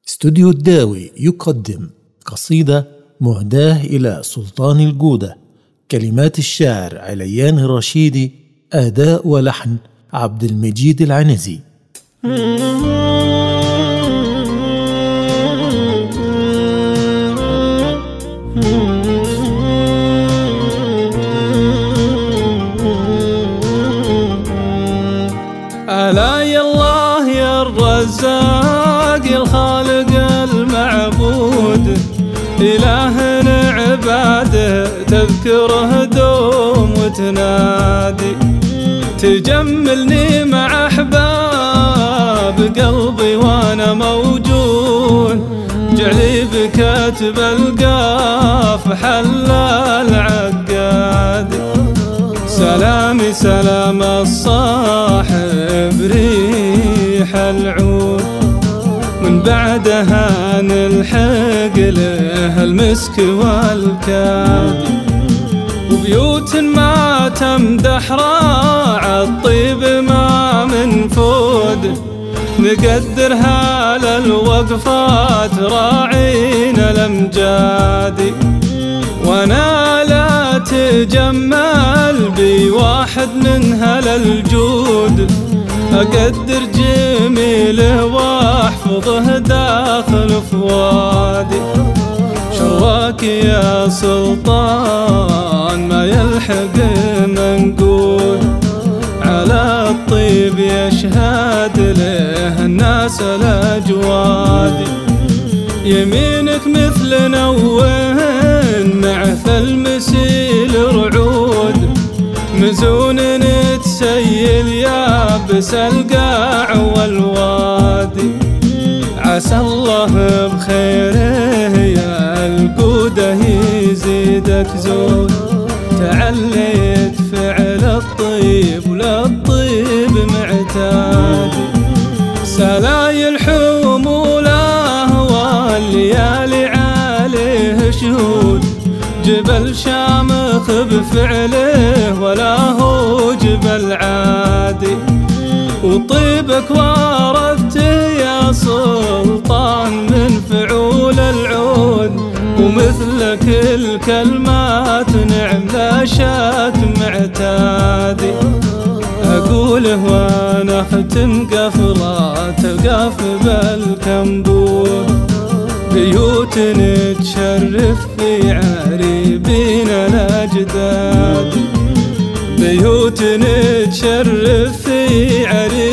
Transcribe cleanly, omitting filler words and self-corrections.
استوديو الداوي يقدم قصيدة مهداة إلى سلطان الجودة، كلمات الشاعر عليان الرشيدي، أداء ولحن عبد المجيد العنزي. علي الله يا الرزاق الخالق المعبود، إلهنا عباده تذكره دوم وتنادي، تجملني مع أحباب قلبي وأنا موجود، جعلي بكاتب القاف حل العقاد، سلامي سلام الصاحب ريح العود، من بعدها نلحق له المسك والكاد، وبيوت ما تمدح راعى الطيب ما منفود، نقدرها للوقفات راعينا الأمجاد، وانا لا تجمل بي واحد منها للجود، أقدر جميله واحفظه داخل فؤادي، شراك يا سلطان ما يلحق منقول، على الطيب يشهد له الناس الأجواد، يمينك مثل نوين نعث المسيل رعود، مزون نتسيل يابس القاع والوادي، عسى الله بخيره يا القودة يزيدك زود، تعليت فعل الطيب وللطيب معتادي، سلايل حموله والليالي عليه شهود، جبل شامخ بفعله ولا هو جبل عادي، وطيبك ورثته يا سلطان من فعول العود، ومثلك الكلمات نعم لا شك معتادي، أقوله وأنا أختم قفلات القاف بالكمبور، بيوت نتشرف في عريبينا الأجداد، بيوت نتشرف في عريبينا